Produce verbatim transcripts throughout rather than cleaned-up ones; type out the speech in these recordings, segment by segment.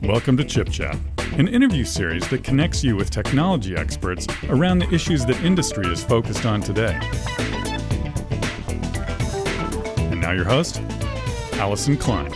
Welcome to Chip Chat, an interview series that connects you with technology experts around the issues that industry is focused on today. And now your host, Allison Klein.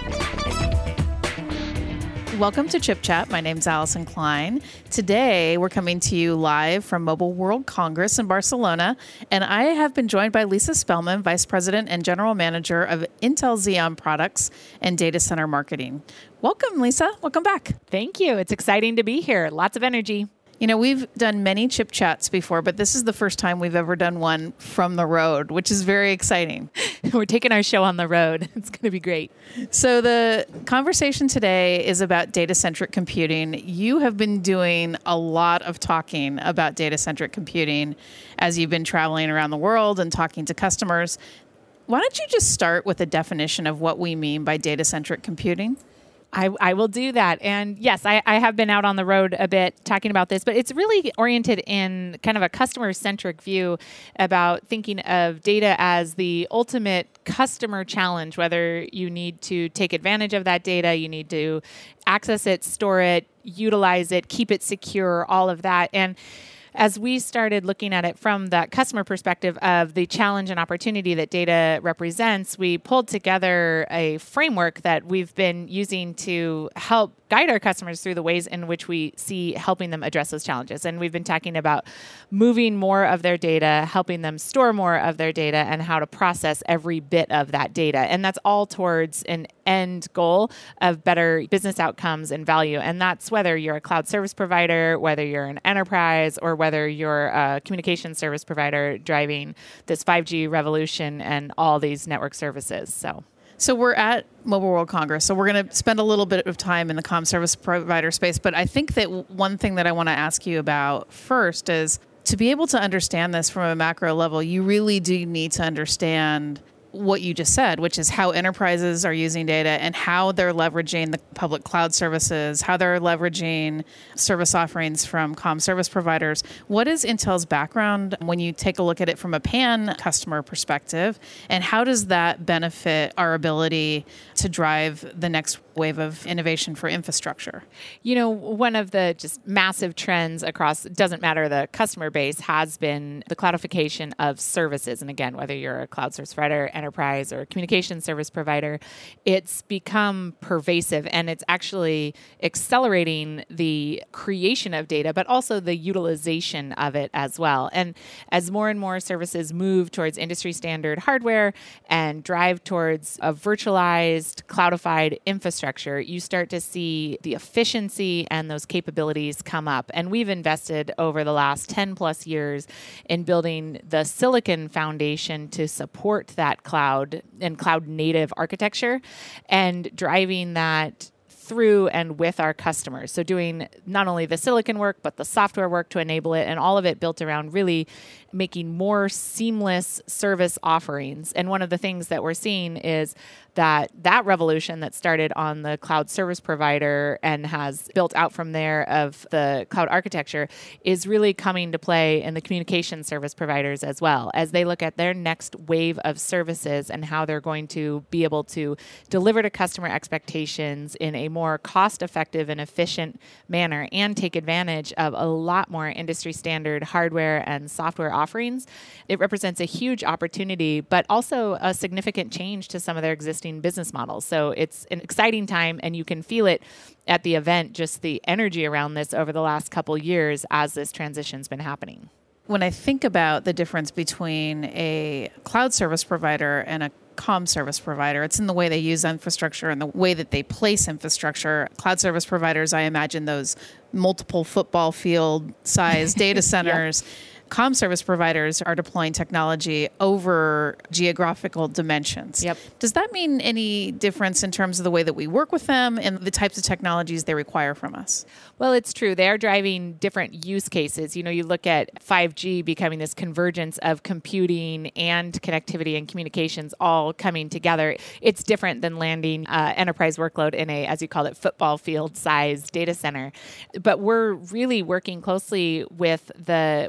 Welcome to Chip Chat. My name's Allison Klein. Today, we're coming to you live from Mobile World Congress in Barcelona, and I have been joined by Lisa Spellman, Vice President and General Manager of Intel Xeon Products and Data Center Marketing. Welcome, Lisa. Welcome back. Thank you. It's exciting to be here. Lots of energy. You know, we've done many Chip Chats before, but this is the first time we've ever done one from the road, which is very exciting. We're taking our show on the road. It's going to be great. So the conversation today is about data-centric computing. You have been doing a lot of talking about data-centric computing as you've been traveling around the world and talking to customers. Why don't you just start with a definition of what we mean by data-centric computing? I, I will do that. And yes, I, I have been out on the road a bit talking about this, but it's really oriented in kind of a customer-centric view about thinking of data as the ultimate customer challenge, whether you need to take advantage of that data, you need to access it, store it, utilize it, keep it secure, all of that. And as we started looking at it from that customer perspective of the challenge and opportunity that data represents, we pulled together a framework that we've been using to help guide our customers through the ways in which we see helping them address those challenges. And we've been talking about moving more of their data, helping them store more of their data, and how to process every bit of that data. And that's all towards an end goal of better business outcomes and value. And that's whether you're a cloud service provider, whether you're an enterprise, or whether you're a communication service provider driving this five G revolution and all these network services. So. So we're at Mobile World Congress, so we're going to spend a little bit of time in the comm service provider space. But I think that one thing that I want to ask you about first is to be able to understand this from a macro level, you really do need to understand what you just said, which is how enterprises are using data and how they're leveraging the public cloud services, how they're leveraging service offerings from comm service providers. What is Intel's background when you take a look at it from a pan customer perspective, and how does that benefit our ability to drive the next wave of innovation for infrastructure? You know, one of the just massive trends across, doesn't matter the customer base, has been the cloudification of services. And again, whether you're a cloud service provider, enterprise, or a communication service provider, it's become pervasive, and it's actually accelerating the creation of data, but also the utilization of it as well. And as more and more services move towards industry standard hardware and drive towards a virtualized, cloudified infrastructure, you start to see the efficiency and those capabilities come up. And we've invested over the last ten plus years in building the silicon foundation to support that cloud and cloud native architecture and driving that through and with our customers. So doing not only the silicon work, but the software work to enable it, and all of it built around really making more seamless service offerings. And one of the things that we're seeing is that that revolution that started on the cloud service provider and has built out from there of the cloud architecture is really coming to play in the communication service providers as well, as they look at their next wave of services and how they're going to be able to deliver to customer expectations in a more cost-effective and efficient manner and take advantage of a lot more industry standard hardware and software offerings. It represents a huge opportunity, but also a significant change to some of their existing business models. So it's an exciting time, and you can feel it at the event, just the energy around this over the last couple years as this transition's been happening. When I think about the difference between a cloud service provider and a comm service provider, it's in the way they use infrastructure and the way that they place infrastructure. Cloud service providers, I imagine those multiple football field size data centers. Yeah. Comm service providers are deploying technology over geographical dimensions. Yep. Does that mean any difference in terms of the way that we work with them and the types of technologies they require from us? Well, it's true. They are driving different use cases. You know, you look at five G becoming this convergence of computing and connectivity and communications all coming together. It's different than landing uh, enterprise workload in a, as you call it, football field size data center. But we're really working closely with the way that you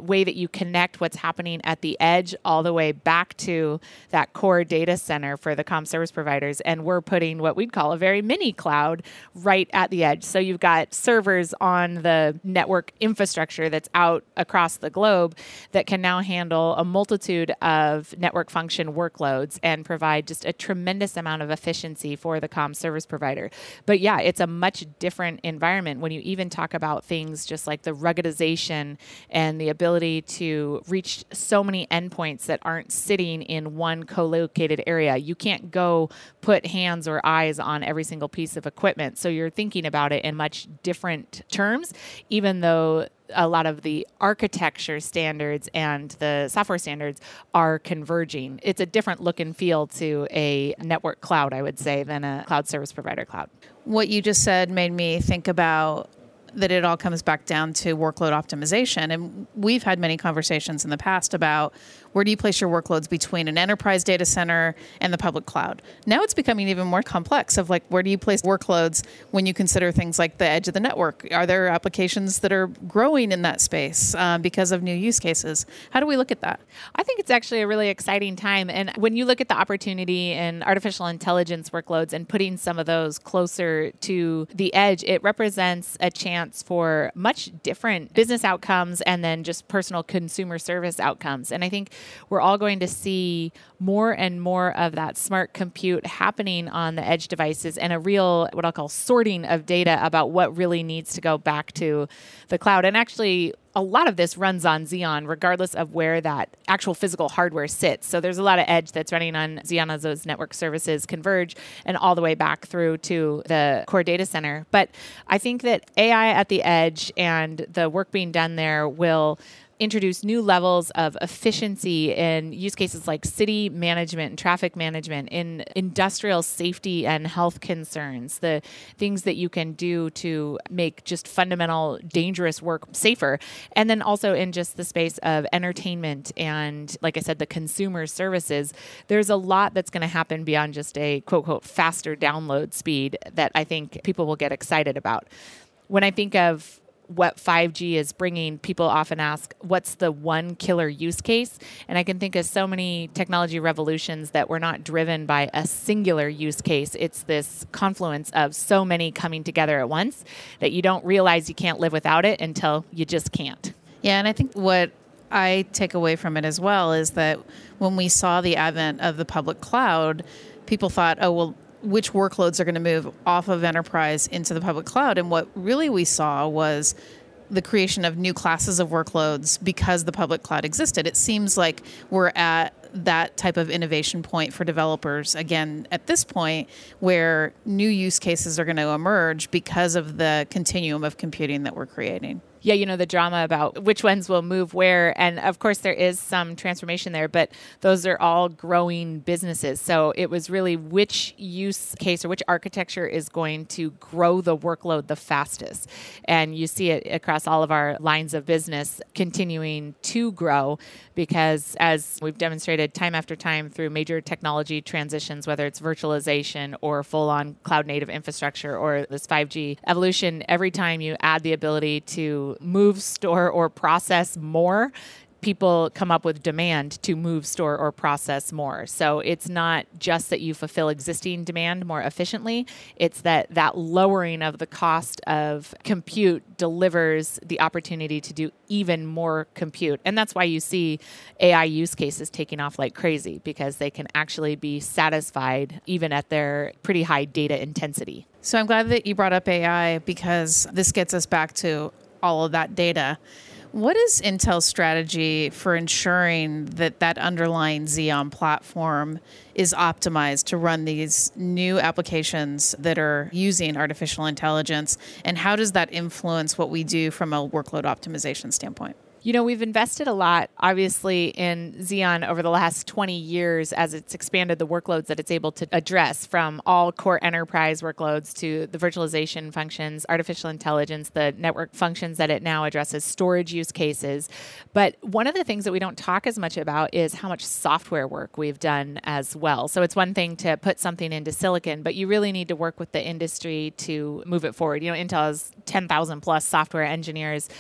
you connect what's happening at the edge all the way back to that core data center for the comm service providers. And we're putting what we'd call a very mini cloud right at the edge. So you've got servers on the network infrastructure that's out across the globe that can now handle a multitude of network function workloads and provide just a tremendous amount of efficiency for the comm service provider. But yeah, it's a much different environment when you even talk about things just like the ruggedization and the ability to reach so many endpoints that aren't sitting in one co-located area. You can't go put hands or eyes on every single piece of equipment. So you're thinking about it in much different terms, even though a lot of the architecture standards and the software standards are converging. It's a different look and feel to a network cloud, I would say, than a cloud service provider cloud. What you just said made me think about that it all comes back down to workload optimization. And we've had many conversations in the past about where do you place your workloads between an enterprise data center and the public cloud. Now it's becoming even more complex of like, where do you place workloads when you consider things like the edge of the network? Are there applications that are growing in that space uh, because of new use cases? How do we look at that? I think it's actually a really exciting time. And when you look at the opportunity in artificial intelligence workloads and putting some of those closer to the edge, it represents a chance for much different business outcomes and then just personal consumer service outcomes. And I think we're all going to see more and more of that smart compute happening on the edge devices and a real, what I'll call sorting of data about what really needs to go back to the cloud. And actually, a lot of this runs on Xeon, regardless of where that actual physical hardware sits. So there's a lot of edge that's running on Xeon as those network services converge and all the way back through to the core data center. But I think that A I at the edge and the work being done there will introduce new levels of efficiency in use cases like city management and traffic management, in industrial safety and health concerns, the things that you can do to make just fundamental dangerous work safer. And then also in just the space of entertainment and, like I said, the consumer services, there's a lot that's going to happen beyond just a quote, quote, faster download speed that I think people will get excited about. When I think of what five G is bringing, people often ask, what's the one killer use case? And I can think of so many technology revolutions that were not driven by a singular use case. It's this confluence of so many coming together at once that you don't realize you can't live without it until you just can't. Yeah, and I think what I take away from it as well is that when we saw the advent of the public cloud, people thought, oh, well, which workloads are going to move off of enterprise into the public cloud. And what really we saw was the creation of new classes of workloads because the public cloud existed. It seems like we're at that type of innovation point for developers, again, at this point, where new use cases are going to emerge because of the continuum of computing that we're creating. Yeah, you know, the drama about which ones will move where. And of course, there is some transformation there, but those are all growing businesses. So it was really which use case or which architecture is going to grow the workload the fastest. And you see it across all of our lines of business continuing to grow because, as we've demonstrated time after time through major technology transitions, whether it's virtualization or full-on cloud-native infrastructure or this five G evolution, every time you add the ability to move, store, or process more, people come up with demand to move, store, or process more. So it's not just that you fulfill existing demand more efficiently. It's that that lowering of the cost of compute delivers the opportunity to do even more compute. And that's why you see A I use cases taking off like crazy, because they can actually be satisfied even at their pretty high data intensity. So I'm glad that you brought up A I, because this gets us back to all of that data. What is Intel's strategy for ensuring that that underlying Xeon platform is optimized to run these new applications that are using artificial intelligence? And how does that influence what we do from a workload optimization standpoint? You know, we've invested a lot, obviously, in Xeon over the last twenty years as it's expanded the workloads that it's able to address, from all core enterprise workloads to the virtualization functions, artificial intelligence, the network functions that it now addresses, storage use cases. But one of the things that we don't talk as much about is how much software work we've done as well. So it's one thing to put something into silicon, but you really need to work with the industry to move it forward. You know, Intel has ten thousand plus software engineers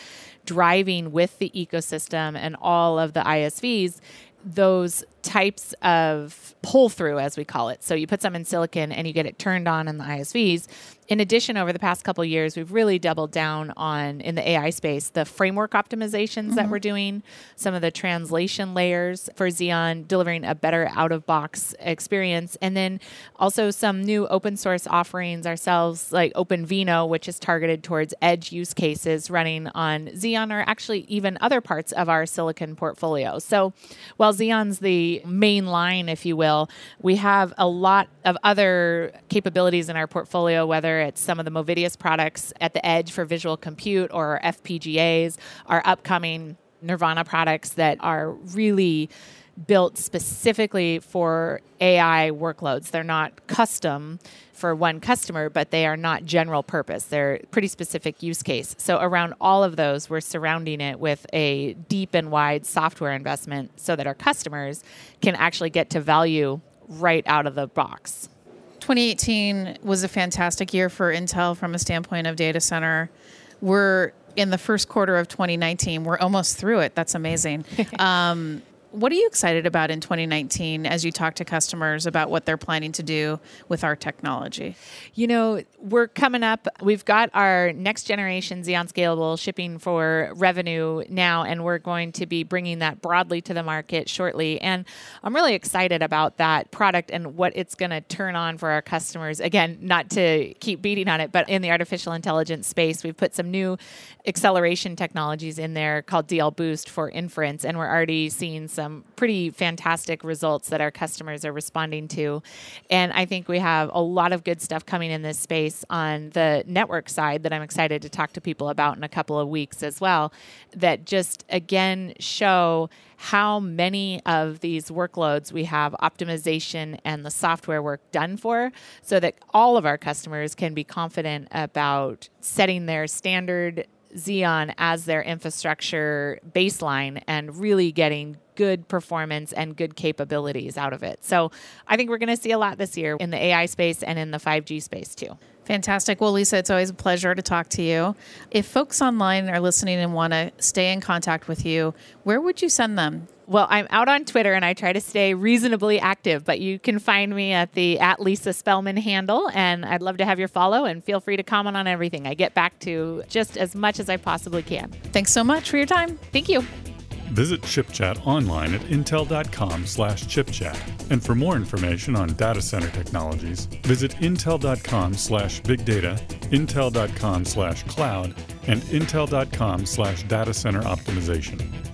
driving with the ecosystem and all of the I S Vs those types of pull through, as we call it. So you put some in silicon and you get it turned on in the I S Vs. In addition, over the past couple of years, we've really doubled down on, in the A I space, the framework optimizations mm-hmm. that we're doing, some of the translation layers for Xeon, delivering a better out-of-box experience, and then also some new open source offerings ourselves, like OpenVINO, which is targeted towards edge use cases running on Xeon, or actually even other parts of our silicon portfolio. So while Xeon's the main line, if you will, we have a lot of other capabilities in our portfolio, whether it's some of the Movidius products at the edge for visual compute or our F P G As, our upcoming Nirvana products that are really built specifically for A I workloads. They're not custom for one customer, but they are not general purpose. They're pretty specific use case. So around all of those, we're surrounding it with a deep and wide software investment so that our customers can actually get to value right out of the box. twenty eighteen was a fantastic year for Intel from a standpoint of data center. We're in the first quarter of twenty nineteen. We're almost through it. That's amazing. um, what are you excited about in twenty nineteen as you talk to customers about what they're planning to do with our technology? You know, we're coming up. We've got our next generation Xeon Scalable shipping for revenue now, and we're going to be bringing that broadly to the market shortly. And I'm really excited about that product and what it's going to turn on for our customers. Again, not to keep beating on it, but in the artificial intelligence space, we've put some new acceleration technologies in there called D L Boost for inference, and we're already seeing some pretty fantastic results that our customers are responding to. And I think we have a lot of good stuff coming in this space on the network side that I'm excited to talk to people about in a couple of weeks as well, that just, again, show how many of these workloads we have optimization and the software work done for, so that all of our customers can be confident about setting their standard Xeon as their infrastructure baseline and really getting good performance and good capabilities out of it. So I think we're going to see a lot this year in the A I space and in the five G space too. Fantastic. Well, Lisa, it's always a pleasure to talk to you. If folks online are listening and want to stay in contact with you, where would you send them? Well, I'm out on Twitter and I try to stay reasonably active, but you can find me at the at Lisa Spellman handle, and I'd love to have your follow, and feel free to comment on everything. I get back to just as much as I possibly can. Thanks so much for your time. Thank you. Visit ChipChat online at intel.com slash chipchat. And for more information on data center technologies, visit intel.com slash big data, intel.com slash cloud, and intel.com slash data center optimization.